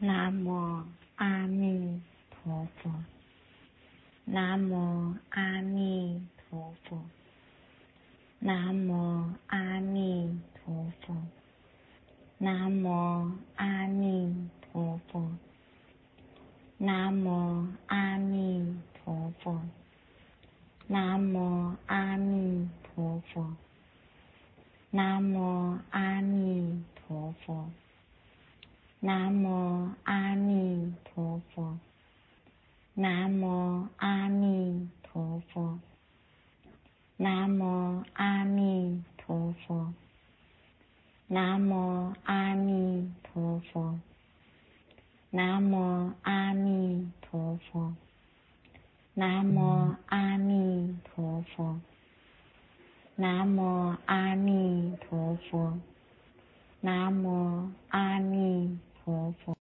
南无阿弥陀佛，南无阿弥陀佛，南无阿弥陀佛，南无阿弥陀佛，南无阿弥陀佛，南无阿弥陀佛，南无阿弥陀佛，南无阿弥陀佛，南无阿弥陀佛，南无阿弥陀佛，南无阿弥陀佛，南无阿弥陀佛，南无阿弥陀佛，南无阿弥陀佛，南无阿弥陀佛。